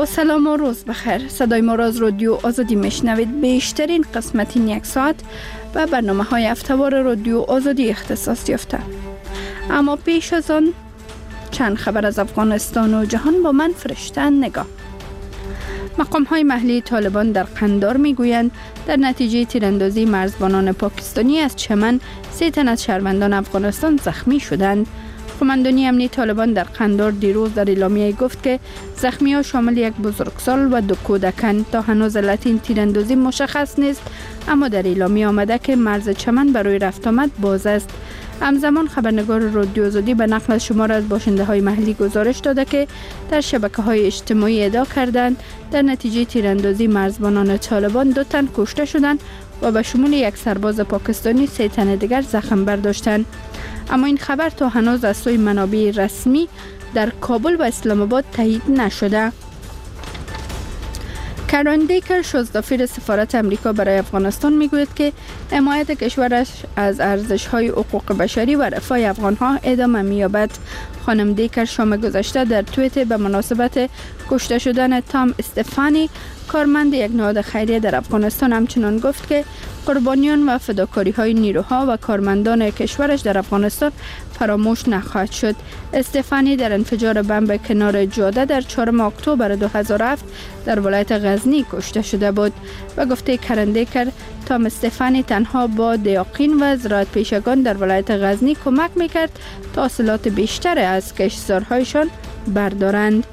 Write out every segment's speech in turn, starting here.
با سلام و روز بخیر. صدای ما را از رادیو آزادی میشنوید. بیشترین قسمت این یک ساعت و برنامه های هفته‌وار رادیو آزادی اختصاص یافته. اما پیش از آن چند خبر از افغانستان و جهان با من فرشته نگاه. مقام های محلی طالبان در قندار می گویند در نتیجه تیراندازی مرزبانان پاکستانی از چمن 3 تن از شهروندان افغانستان زخمی شدند. قماندانی امنی طالبان در قندار دیروز در اعلامیه گفت که زخمی ها شامل یک بزرگسال و 2 کودکان. تا هنوز علت این تیراندازی مشخص نیست، اما در اعلامیه آمده که مرز چمن برای رفت آمد باز است. همزمان خبرنگار رادیو آزادی به نقل از شمار از باشنده های محلی گزارش داده که در شبکه های اجتماعی ادعا کردند در نتیجه تیراندازی مرزبانان طالبان 2 تن کشته شدند و به شمول یک سرباز پاکستانی 3 تن دیگر زخم برداشتند. اما این خبر تا هنوز از سوی منابع رسمی در کابل و اسلام آباد تایید نشده. کرن دیکر شازدافیر سفارت امریکا برای افغانستان میگوید که حمایت کشورش از ارزش‌های حقوق بشری و رفاه افغان‌ها ادامه می‌یابد. خانم دیکر شام گذشته در توییت به مناسبت کشته شدن تام استفانی، کارمند یک نهاد خیریه در افغانستان، همچنان گفت که قربانیان و فداکاری‌های نیروها و کارمندان کشورش در افغانستان فراموش نخواهد شد. استفانی در انفجار بمب کنار جاده در 4 اکتبر 2007 در ولایت غزنی کشته شده بود. و گفته کرندیکر تام استفانی تنها با دیاقین و زراعت پیشگان در ولایت غزنی کمک میکرد تا حاصلات بیشتر از کشتزارهایشان بردارند.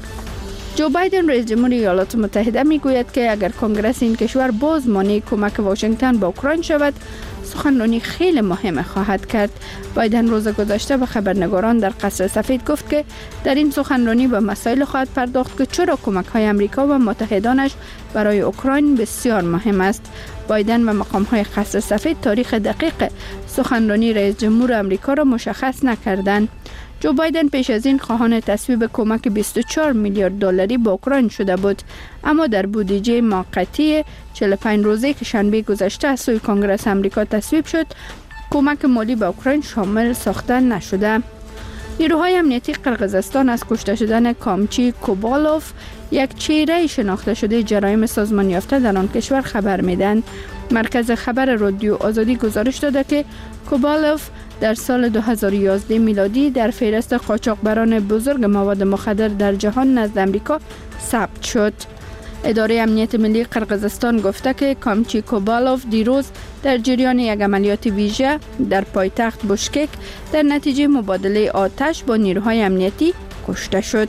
جو بایدن رئیس جمهور ایالات متحده میگوید که اگر کنگره این کشور باز مانع کمک واشنگتن به اوکراین شود، سخنرانی خیلی مهم خواهد کرد. بایدن روز گذشته به خبرنگاران در قصر سفید گفت که در این سخنرانی به مسائل خواهد پرداخت که چرا کمک‌های امریکا و متحدانش برای اوکراین بسیار مهم است. بایدن و مقام‌های قصر سفید تاریخ دقیق سخنرانی رئیس جمهور امریکا را مشخص نکردند. جو بایدن پیش از این خواهان تصویب کمک 24 میلیارد دلاری به اوکراین شده بود، اما در بودجه موقتی 45 روزه که شنبه گذشته از سوی کنگره امریکا تصویب شد، کمک مالی به اوکراین شامل ساخته نشده. نیروهای امنیتی قرقیزستان از کشته شدن کامچی کوبالوف، یک چهره شناخته شده جرایم سازمان یافته در آن کشور خبر میدن. مرکز خبر رادیو آزادی گزارش داده که کوبالوف در سال 2011 میلادی در فهرست قاچاقبران بزرگ مواد مخدر در جهان نزد امریکا ثبت شد. اداره امنیت ملی قرقیزستان گفته که کامچی کوبالوف دیروز در جریان یک عملیات ویژه در پایتخت بشکک در نتیجه مبادله آتش با نیروهای امنیتی کشته شد.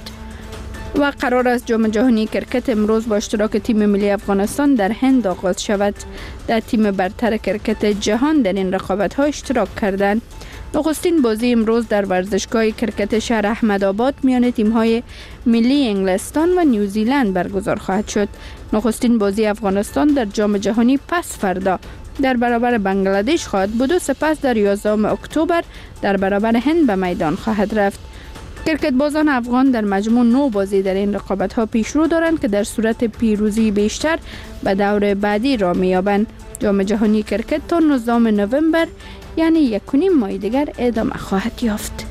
و قرار است جام جهانی کرکت امروز با اشتراک تیم ملی افغانستان در هند آغاز شود. در تیم برتر کرکت جهان در این رقابت‌ها اشتراک کردند. نخستین بازی امروز در ورزشگاه کرکت شهر احمدآباد میان تیم‌های ملی انگلستان و نیوزیلند برگزار خواهد شد. نخستین بازی افغانستان در جام جهانی پس فردا در برابر بنگلادش خواهد بود و سپس در 11 اکتبر در برابر هند به میدان خواهد رفت. کرکت بازان افغان در مجموع 9 بازی در این رقابت‌ها پیشرو دارند که در صورت پیروزی بیشتر به دور بعدی را می‌یابند. جام جهانی کرکت تا 19 نوامبر یعنی 1.5 ماه دیگر ادامه خواهد یافت.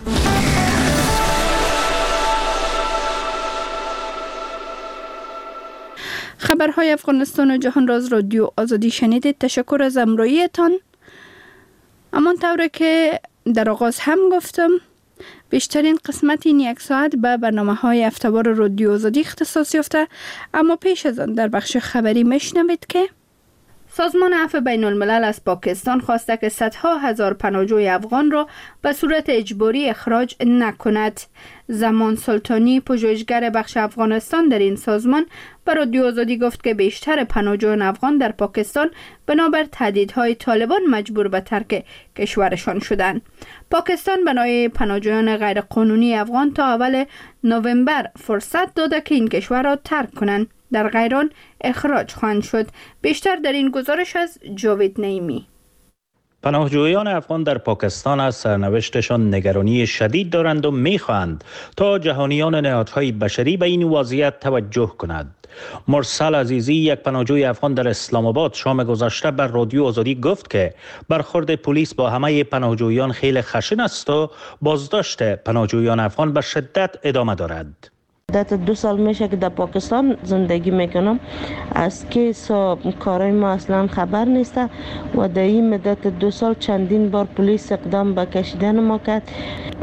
خبرهای افغانستان و جهان را از رادیو آزادی شنیدید. تشکر از همراهیتان. همانطور که در آغاز هم گفتم، بیشترین قسمت این یک ساعت به برنامه‌های هفته‌وار رادیو آزادی اختصاص یافته. اما پیش از آن در بخش خبری میشنوید که سازمان عفو بین الملل از پاکستان خواسته که صدها هزار پناهجوی افغان را به صورت اجباری اخراج نکند. زمان سلطانی، پژوهشگر بخش افغانستان در این سازمان، به رادیو آزادی گفت که بیشتر پناهجویان افغان در پاکستان بنابر تهدیدهای طالبان مجبور به ترک کشورشان شدند. پاکستان برای پناهجویان غیرقانونی افغان تا اول نوامبر فرصت داده که این کشور را ترک کنند. در غیر آن اخراج خواهند شد. بیشتر در این گزارش از جاوید نعیمی. پناهجویان افغان در پاکستان از سرنوشتشان نگرانی شدید دارند و می‌خواهند تا جهانیان نهادهای بشری به این وضعیت توجه کنند. مرسل عزیزی، یک پناهجوی افغان در اسلام آباد، شام گذشته بر رادیو آزادی گفت که برخورد پلیس با همه پناهجویان خیلی خشن است و بازداشت پناهجویان افغان به شدت ادامه دارد. مدت 2 سال میشه که در پاکستان زندگی میکنم. از کیس و کارای ما اصلا خبر نیست و در این مدت 2 سال چندین بار پلیس اقدام به کشیدن ما کرد.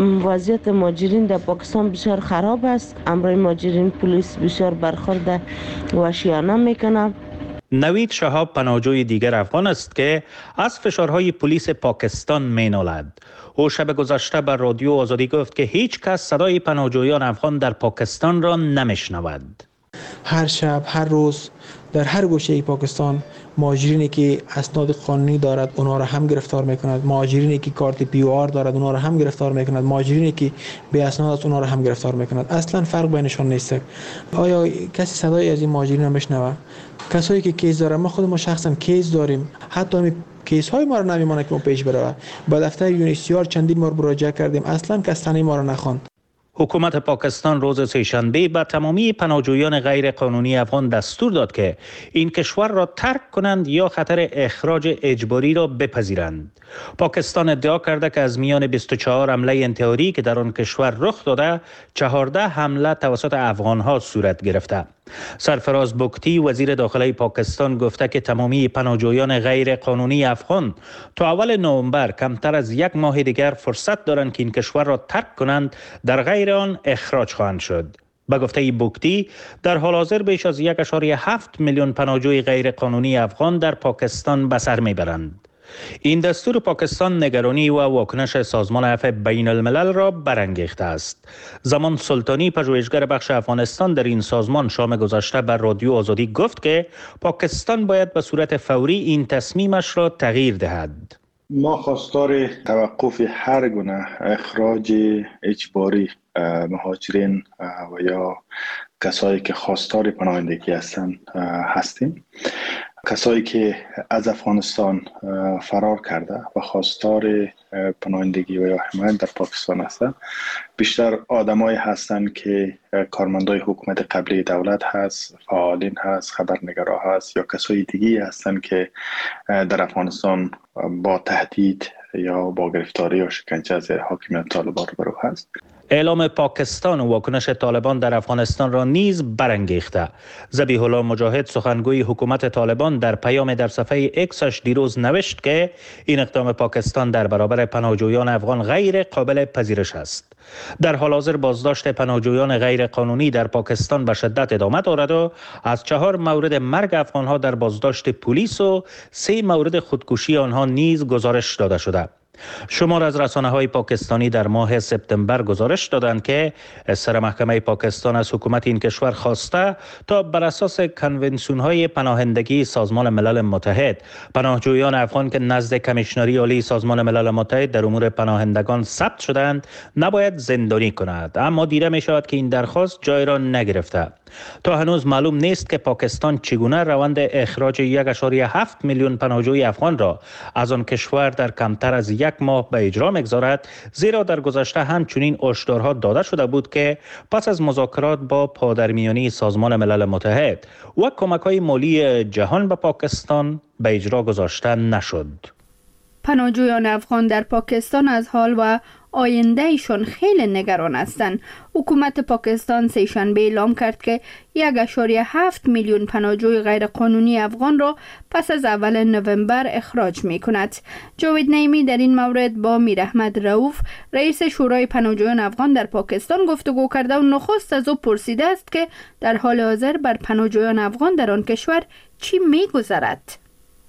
وضعیت مهاجرین در پاکستان بسیار خراب است. امروز مهاجرین پلیس بسیار برخورد وحشیانه میکنه. نوید شهاب پناهجوی دیگر افغان است که از فشارهای پلیس پاکستان مینالد. او شب گذشته بر رادیو آزادی گفت که هیچ کس صدای پناهجویان افغان در پاکستان را نمیشنود. هر شب، هر روز در هر گوشه پاکستان مهاجرینی که اسناد قانونی دارد اونها را هم گرفتار میکند، مهاجرینی که کارت پی او آر دارد اونها را هم گرفتار میکند، مهاجرینی که بی اسناد است اونها را هم گرفتار میکند. اصلا فرق بینشان نیست. آیا کسی صدای از این مهاجرین را میشنوه؟ کسایی که کیس دارن، ما خود ما شخصا کیس داریم، حتی می کیس های ما را نمیمونه که ما پیش بره. با دفتر یونیسیار چندین بار مراجعه کردیم، اصلا کس تنه ما را نخواند. حکومت پاکستان روز سه‌شنبه به تمامی پناهجویان غیر قانونی افغان دستور داد که این کشور را ترک کنند یا خطر اخراج اجباری را بپذیرند. پاکستان ادعا کرده که از میان 24 حمله انتحاری که در آن کشور رخ داده، 14 حمله توسط افغان‌ها صورت گرفته. سرفراز بگتی وزیر داخلی پاکستان گفته که تمامی پناهجویان غیر قانونی افغان تا اول نوامبر کمتر از 1 ماه دیگر فرصت دارند که این کشور را ترک کنند، در غیر آن اخراج خواهند شد. به گفته بگتی در حال حاضر بیش از 1.7 میلیون پناهجوی غیر قانونی افغان در پاکستان به سر میبرند. این دستور پاکستان نگرانی و واکنش سازمان عفو بین الملل را برانگیخته است. زمان سلطانی پژوهشگر بخش افغانستان در این سازمان شام گذشته بر رادیو آزادی گفت که پاکستان باید به صورت فوری این تصمیمش را تغییر دهد. ما خواستار توقف هر گونه اخراج اجباری مهاجرین و یا کسایی که خواستار پناهندگی هستیم. کسایی که از افغانستان فرار کرده و خواستار پناهندگی و یا حمایت در پاکستان هستند، بیشتر آدمایی هستند که کارمندای حکومت قبلی دولت هست، فعالین هست، خبرنگارا هست یا کسای دیگی هستند که در افغانستان با تهدید یا با گرفتاری یا شکنجه از حاکمیت طالبان روبرو هست. اعلام پاکستان و واکنش طالبان در افغانستان را نیز برانگیخته. ذبیح الله مجاهد سخنگوی حکومت طالبان در پیام در صفحه اکسش دیروز نوشت که این اقدام پاکستان در برابر پناهجویان افغان غیر قابل پذیرش است. در حال حاضر بازداشت پناهجویان غیر قانونی در پاکستان به شدت ادامه دارد و از 4 مورد مرگ افغانها در بازداشت پلیس و 3 مورد خودکشی آنها نیز گزارش داده شده. شمار از رسانه‌های پاکستانی در ماه سپتامبر گزارش دادند که سر محکمه پاکستان از حکومت این کشور خواسته تا بر اساس کنونسیون‌های پناهندگی سازمان ملل متحد پناهجویان افغان که نزد کمیشنری عالی سازمان ملل متحد در امور پناهندگان ثبت شدند نباید زندانی کند، اما دیده می شود که این درخواست جای را نگرفته. تا هنوز معلوم نیست که پاکستان چگونه روند اخراج 1.7 میلیون پناهجوی افغان را از آن کشور در کمتر از 1 ماه به اجرا می‌گذارد، زیرا در گذشته همچنین هشدارها داده شده بود که پس از مذاکرات با پادرمیانی سازمان ملل متحد و کمک‌های مالی جهان به پاکستان به اجرا گذاشته نشد. پناهجویان افغان در پاکستان از حال و آینده ایشان خیلی نگران هستند. حکومت پاکستان سه‌شنبه اعلام کرد که 1.7 میلیون پناهجوی غیرقانونی افغان را پس از اول نوامبر اخراج می کند. جاوید نعیمی در این مورد با میر احمد رؤوف رئیس شورای پناهجویان افغان در پاکستان گفتگو کرده و نخست از او پرسیده است که در حال حاضر بر پناهجویان افغان در آن کشور چی می گذرد؟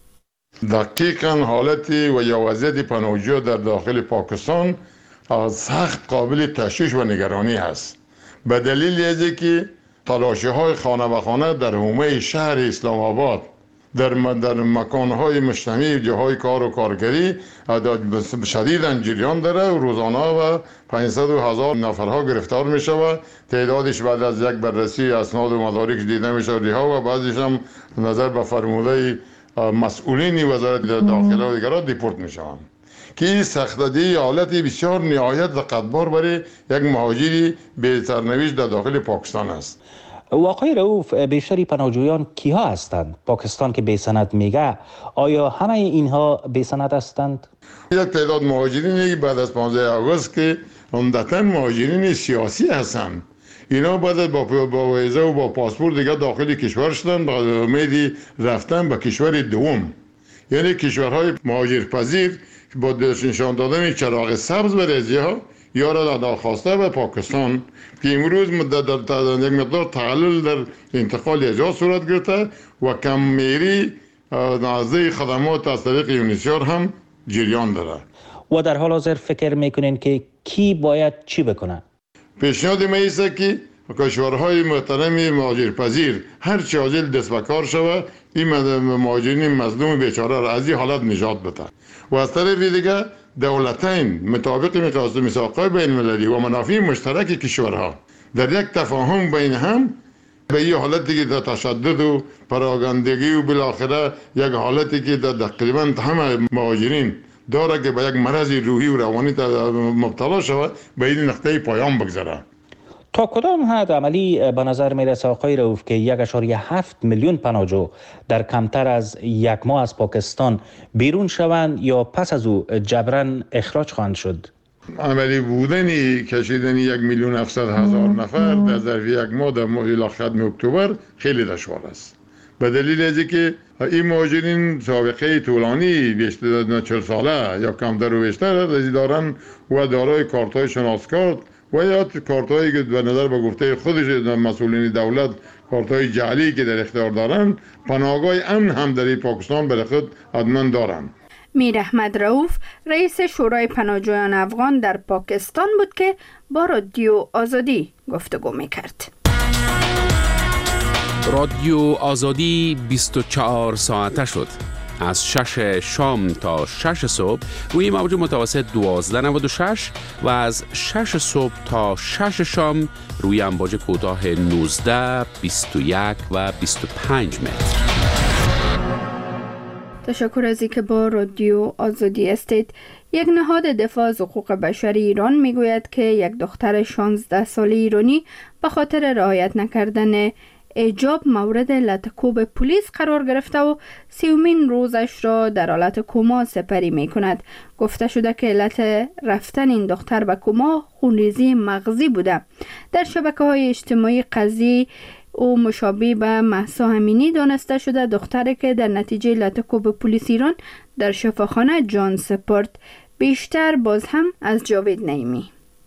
دقیقاً حالتی و یا وضعیت پناهجو در داخل پاکستان سخت قابل تشویش و نگرانی است. به دلیل از که تلاشی‌های خانه به خانه در حومه شهر اسلام آباد در مکان‌های مجتمعی جاهای کار و کارگری شدیداً جریان داره و روزانه و 500,000 نفرها گرفتار می شود. تعدادش بعد از یک بررسی اسناد و مدارک دیده می شود و بعضیش هم نظر به فرموده مسئولین وزارت داخله و دیگران دیپورت می شوند که سختگیری حالتی بسیار نهایت لقدبار برای یک مهاجری به سرنوشت در داخل پاکستان است. آقای رؤوف، بیشتری پناهجویان کیها هستند؟ پاکستان که بی‌سند میگه، آیا همه اینها بی‌سند هستند؟ یک تعداد مهاجرینی بعد از 15 آگوست که عمدتاً مهاجرین سیاسی هستند اینا بعد با ویزا و با پاسپورت دیگه داخل کشور شدن با امید رفتن به کشور دوم، یعنی کشورهای مهاجرپذیر با نشان دادن چراغ سبز برای ها یا را ناخواسته به پاکستان که امروز در یک مقدار تعلل در انتقال ایجاد صورت گرفته و کم‌میری نازده خدمات از طریق یونیسیار هم جریان داره. و در حال حاضر فکر میکنین که کی باید چی بکنه؟ پیشنهاد ما ایست که کشورهای محترم مهاجرپذیر هر چه عاجل دست به کار شود این مهاجرین مظلوم بیچاره را از این حالت نجات بده و از طرف دیگه دولتین مطابق میثاق‌های بین‌المللی و منافع مشترک کشورها در یک تفاهم بین هم به این حالتی که در تشدد و پراگندگی و بالاخره یک حالتی که در تقریبا همه مهاجرین داره که به یک مرض روحی و روانی مبتلا شود به این نقطه پایان بگذاره. تا کدام حد عملی به نظر میرسه آقای رؤوف که 1.7 میلیون پناهجو در کمتر از یک ماه از پاکستان بیرون شوند یا پس از او جبران اخراج خواهند شد؟ عملی بودنی کشیدن 1,700,000 نفر در ظرف یک ماه در ماه ختم اکتبر خیلی دشوار است. به دلیل از که این مهاجرین سابقه طولانی بیشتر از 40 ساله یا کمتر و بیشتر دارن و دارای کارت‌های شناسکارت و یا کارت‌هایی که به نظر به گفته خودش مسئولین دولت کارت‌های جعلی که در اختیار دارن، پناهگاه امن هم در پاکستان برای خود حتما دارن. میر احمد رؤوف رئیس شورای پناهجویان افغان در پاکستان بود که با رادیو آزادی گفتگو میکرد. رادیو آزادی 24 ساعته شد. از 6 شام تا 6 صبح روی موج متوسط 1296 و از 6 صبح تا 6 شام روی امواج کوتاه 19، 21 و 25 متر. تشکر از اینکه با رادیو آزادی هستید. یک نهاد دفاع از حقوق بشر ایران میگوید که یک دختر 16 ساله ایرانی به خاطر رعایت نکردن حجاب مورد لطکوب پلیس قرار گرفته و 30مین روزش را در حالت کما سپری می کند. گفته شده که علت رفتن این دختر به کما خونریزی مغزی بوده. در شبکه‌های اجتماعی قضیه او مشابه به مهسا امینی دانسته شده، دختری که در نتیجه لطکوب پلیس ایران در شفاخانه جان سپرد. بیشتر باز هم از جاوید نعیمی.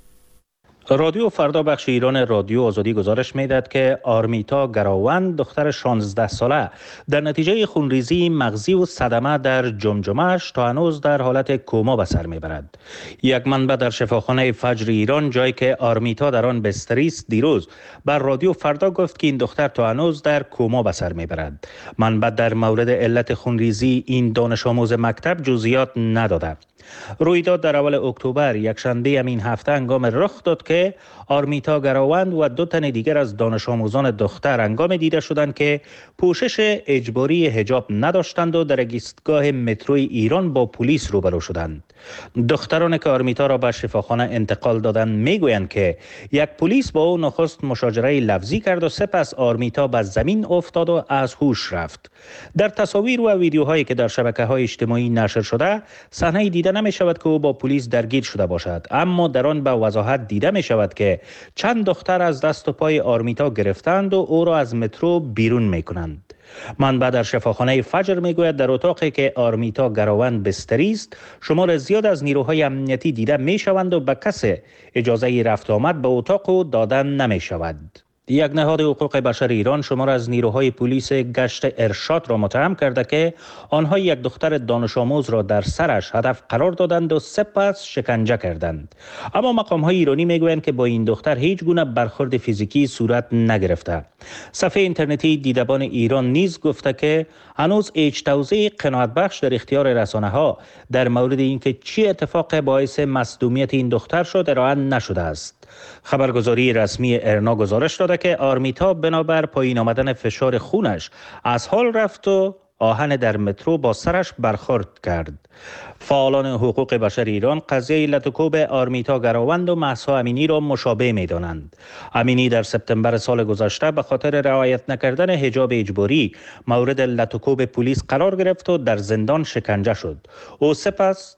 رادیو فردا بخش ایران رادیو آزادی گزارش میداد که آرمیتا گراوند دختر 16 ساله در نتیجه خونریزی مغزی و صدمه در جمجمه‌اش تا هنوز در حالت کما به سر میبرد. یک منبع در شفاخانه فجر ایران جایی که آرمیتا در آن بستری است دیروز بر رادیو فردا گفت که این دختر تا هنوز در کما به سر میبرد. منبع در مورد علت خونریزی این دانش آموز مکتب جزئیات نداده. رویداد در اول اکتبر یکشنبه همین هفته هنگام رخ داد که آرمیتا گراوند و 2 تن دیگر از دانش آموزان دختر هنگام دیده شدند که پوشش اجباری حجاب نداشتند و در ایستگاه متروی ایران با پلیس روبرو شدند. دخترانی که آرمیتا را به شفاخانه انتقال دادند میگویند که یک پلیس با او نخست مشاجره لفظی کرد و سپس آرمیتا به زمین افتاد و از هوش رفت. در تصاویر و ویدیوهایی که در شبکه‌های اجتماعی نشر شده صحنه دیده نمی شود که او با پلیس درگیر شده باشد، اما در آن به وضاحت دیده می شود که چند دختر از دست و پای آرمیتا گرفتند و او را از مترو بیرون می کنند. منبع در شفاخانه فجر می گوید در اتاقی که آرمیتا گراوند بستری است شمار زیاد از نیروهای امنیتی دیده می شوند و به کسی اجازه رفت آمد به اتاق دادن نمی شود. یک نهاد حقوق بشر ایران شمار از نیروهای پلیس گشت ارشاد را متهم کرده که آنها یک دختر دانش آموز را در سرش هدف قرار دادند و سپس شکنجه کردند. اما مقام‌های ایرانی میگویند که با این دختر هیچ گونه برخورد فیزیکی صورت نگرفته. صفحه اینترنتی دیدبان ایران نیز گفته که هنوز هیچ توضیح قناعت بخش در اختیار رسانه‌ها در مورد اینکه چه اتفاق باعث مصدومیت این دختر شد ارائه نشده است. خبرگزاری رسمی ارنا گزارش داده که آرمیتا بنابر پایین آمدن فشار خونش از حال رفت و آهن در مترو با سرش برخورد کرد. فعالان حقوق بشر ایران قضیه لطکوب آرمیتا گراوند و مهسا امینی را مشابه می دانند. امینی در سپتامبر سال گذشته به خاطر رعایت نکردن حجاب اجباری مورد لطکوب پلیس قرار گرفت و در زندان شکنجه شد. او سپس